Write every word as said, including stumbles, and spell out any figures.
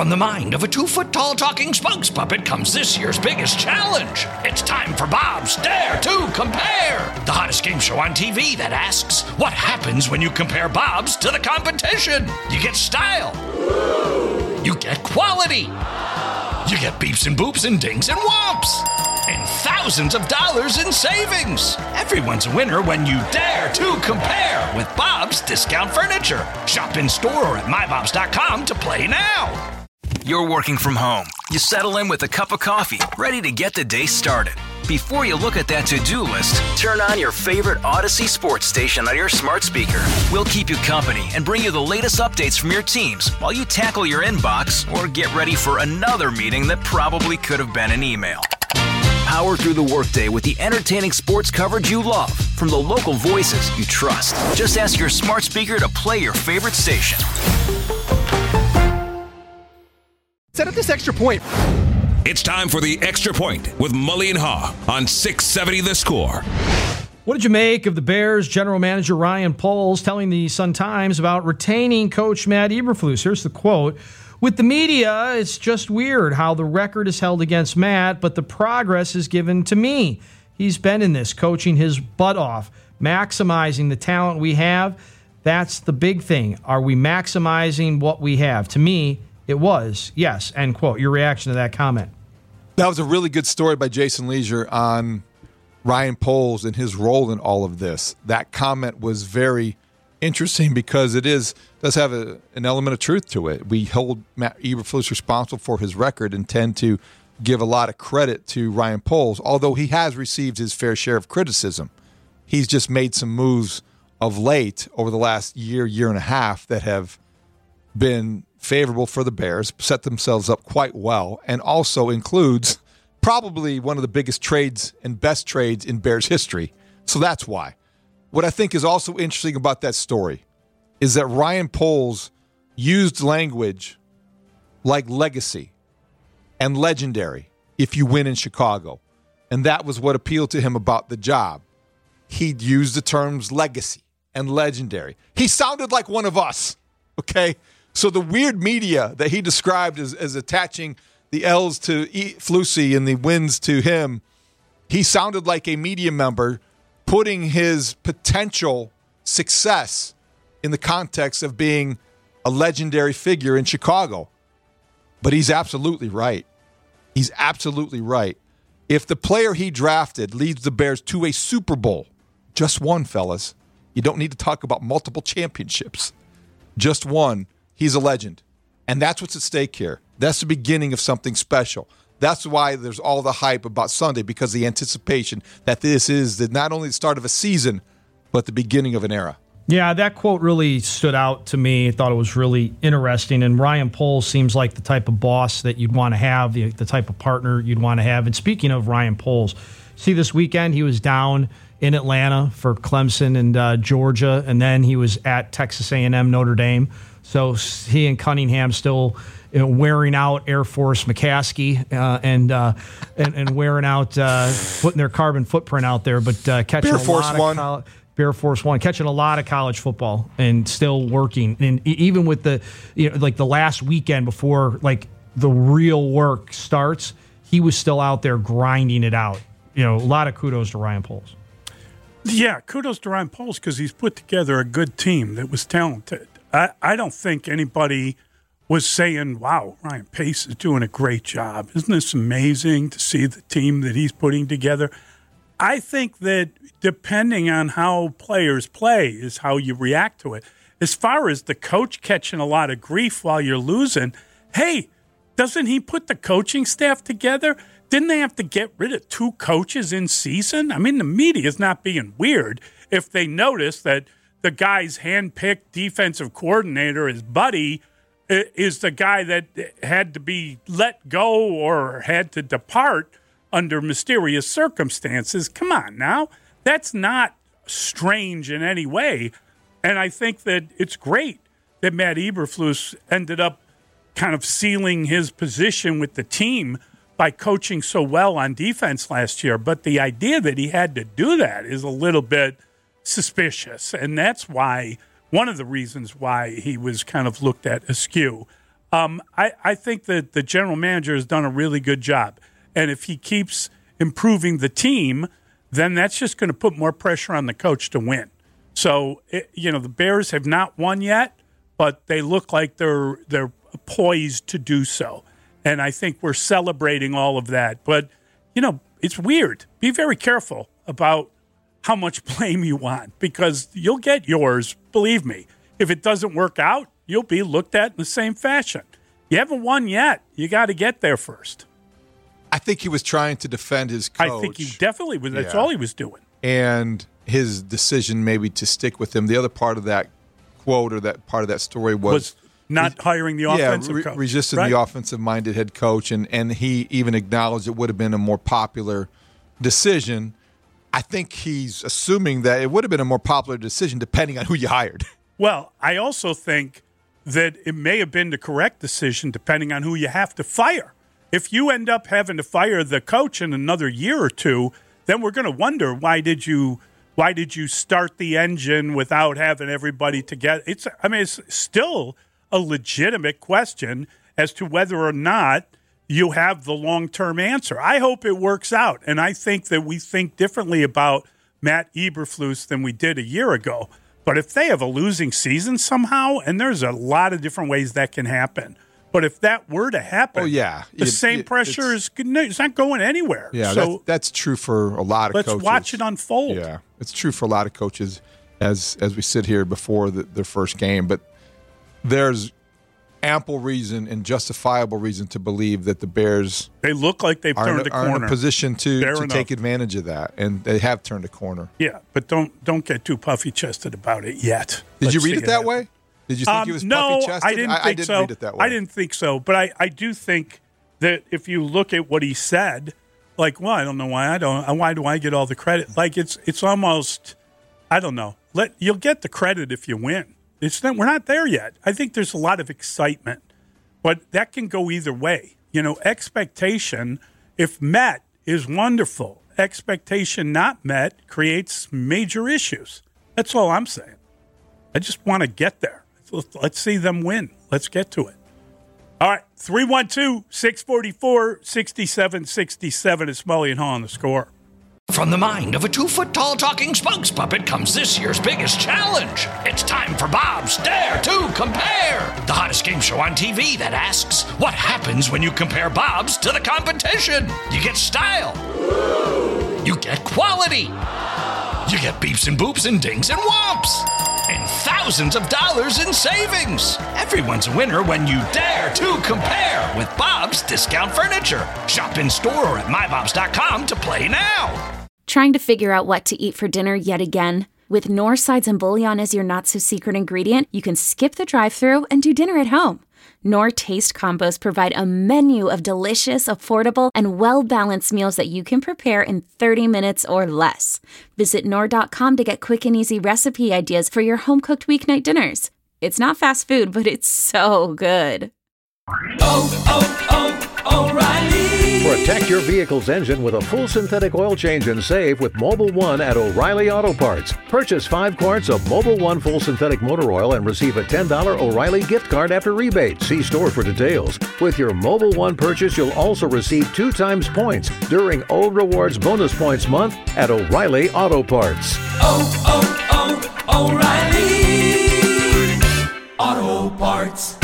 From the mind of a two-foot-tall talking spokes puppet comes this year's biggest challenge. It's time for Bob's Dare to Compare, the hottest game show on T V that asks, what happens when you compare Bob's to the competition? You get style. You get quality. You get beeps and boops and dings and whomps. And thousands of dollars in savings. Everyone's a winner when you dare to compare with Bob's Discount Furniture. Shop in store or at my bobs dot com to play now. You're working from home. You settle in with a cup of coffee, ready to get the day started. Before you look at that to-do list, turn on your favorite Odyssey sports station on your smart speaker. We'll keep you company and bring you the latest updates from your teams while you tackle your inbox or get ready for another meeting that probably could have been an email. Power through the workday with the entertaining sports coverage you love from the local voices you trust. Just ask your smart speaker to play your favorite station. Set up this extra point. It's time for the Extra Point with Mully and Haw on six seventy The Score. What did you make of the Bears general manager Ryan Poles telling the Sun-Times about retaining coach Matt Eberflus? Here's the quote. With the media, it's just weird how the record is held against Matt, but the progress is given to me. He's been in this, coaching his butt off, maximizing the talent we have. That's the big thing. Are we maximizing what we have? To me, it was, yes, end quote. Your reaction to that comment? That was a really good story by Jason Leisure on Ryan Poles and his role in all of this. That comment was very interesting because it is does have a, an element of truth to it. We hold Matt Eberflus responsible for his record and tend to give a lot of credit to Ryan Poles, although he has received his fair share of criticism. He's just made some moves of late over the last year, year and a half that have been favorable for the Bears, set themselves up quite well, and also includes probably one of the biggest trades and best trades in Bears history. So that's why. What I think is also interesting about that story is that Ryan Poles used language like legacy and legendary if you win in Chicago. And that was what appealed to him about the job. He'd use the terms legacy and legendary. He sounded like one of us, okay? So the weird media that he described as, as attaching the L's to e- Flusy and the wins to him, he sounded like a media member putting his potential success in the context of being a legendary figure in Chicago. But he's absolutely right. He's absolutely right. If the player he drafted leads the Bears to a Super Bowl, just one, fellas, you don't need to talk about multiple championships, just one, he's a legend. And that's what's at stake here. That's the beginning of something special. That's why there's all the hype about Sunday, because the anticipation that this is the, not only the start of a season, but the beginning of an era. Yeah, that quote really stood out to me. I thought it was really interesting. And Ryan Poles seems like the type of boss that you'd want to have, the, the type of partner you'd want to have. And speaking of Ryan Poles, see, this weekend he was down in Atlanta for Clemson and uh, Georgia, and then he was at Texas A and M Notre Dame. So he and Cunningham still, you know, wearing out Air Force McCaskey uh, and, uh, and and wearing out, uh, putting their carbon footprint out there, but uh, catching Air a Force lot One. of college, Air Force One, catching a lot of college football and still working. And even with the, you know, like the last weekend before like the real work starts, he was still out there grinding it out. You know, a lot of kudos to Ryan Poles. Yeah, kudos to Ryan Poles because he's put together a good team that was talented. I, I don't think anybody was saying, wow, Ryan Pace is doing a great job. Isn't this amazing to see the team that he's putting together? I think that depending on how players play is how you react to it. As far as the coach catching a lot of grief while you're losing, hey, doesn't he put the coaching staff together? Didn't they have to get rid of two coaches in season? I mean, the media is not being weird if they notice that the guy's hand-picked defensive coordinator, his buddy, is the guy that had to be let go or had to depart under mysterious circumstances. Come on now. That's not strange in any way. And I think that it's great that Matt Eberflus ended up kind of sealing his position with the team by coaching so well on defense last year. But the idea that he had to do that is a little bit suspicious. And that's why, one of the reasons why he was kind of looked at askew. Um, I, I think that the general manager has done a really good job. And if he keeps improving the team, then that's just going to put more pressure on the coach to win. So, it, you know, the Bears have not won yet, but they look like they're they're poised to do so. And I think we're celebrating all of that. But, you know, it's weird. Be very careful about how much blame you want, because you'll get yours, believe me. If it doesn't work out, you'll be looked at in the same fashion. You haven't won yet. You got to get there first. I think he was trying to defend his coach. I think he definitely was. That's Yeah. all he was doing. And his decision maybe to stick with him. The other part of that quote or that part of that story was, Was not hiring the offensive yeah, re- coach. resisting right? the offensive-minded head coach, and, and he even acknowledged it would have been a more popular decision. I think he's assuming that it would have been a more popular decision depending on who you hired. Well, I also think that it may have been the correct decision depending on who you have to fire. If you end up having to fire the coach in another year or two, then we're going to wonder why did you why did you start the engine without having everybody together? It's I mean it's still a legitimate question as to whether or not you have the long-term answer. I hope it works out, and I think that we think differently about Matt Eberflus than we did a year ago. But if they have a losing season somehow, and there's a lot of different ways that can happen, but if that were to happen, Oh, yeah. the It- same it- pressure is it's not going anywhere. Yeah, so that's, that's true for a lot of let's coaches. watch it unfold. Yeah, it's true for a lot of coaches as as we sit here before the, their first game. But there's ample reason and justifiable reason to believe that the Bears They look like they've are, turned in, a are in corner. a position to, Fair to enough. take advantage of that, and they have turned a corner. Yeah, but don't don't get too puffy chested about it yet. Did Let's you read see it that happen. way? Did you think Um, he was no, puffy-chested? I didn't think I didn't so. read it that way. I didn't think so, but I, I do think that if you look at what he said, like, well, I don't know why I don't. Why do I get all the credit? Like it's it's almost, I don't know. Let you'll get the credit if you win. It's not. We're not there yet. I think there's a lot of excitement, but that can go either way. You know, expectation, if met, is wonderful. Expectation not met creates major issues. That's all I'm saying. I just want to get there. Let's, let's see them win. Let's get to it. All right, three one two, six four four, six seven six seven is Mully and Haw on The Score. From the mind of a two-foot-tall talking spokes puppet comes this year's biggest challenge. It's time for Bob's Dare to Compare, the hottest game show on T V that asks, what happens when you compare Bob's to the competition? You get style. You get quality. You get beeps and boops and dings and whomps. And thousands of dollars in savings. Everyone's a winner when you dare to compare with Bob's Discount Furniture. Shop in store or at my bobs dot com to play now. Trying to figure out what to eat for dinner yet again? With Knorr sides and bouillon as your not-so-secret ingredient, you can skip the drive-thru and do dinner at home. Knorr Taste Combos provide a menu of delicious, affordable, and well-balanced meals that you can prepare in thirty minutes or less. Visit Knorr dot com to get quick and easy recipe ideas for your home-cooked weeknight dinners. It's not fast food, but it's so good. Oh, oh, oh, O'Reilly. Protect your vehicle's engine with a full synthetic oil change and save with Mobil one at O'Reilly Auto Parts. Purchase five quarts of Mobil one full synthetic motor oil and receive a ten dollars O'Reilly gift card after rebate. See store for details. With your Mobil one purchase, you'll also receive two times points during O Rewards Bonus Points Month at O'Reilly Auto Parts. Oh, oh, oh, O'Reilly Auto Parts.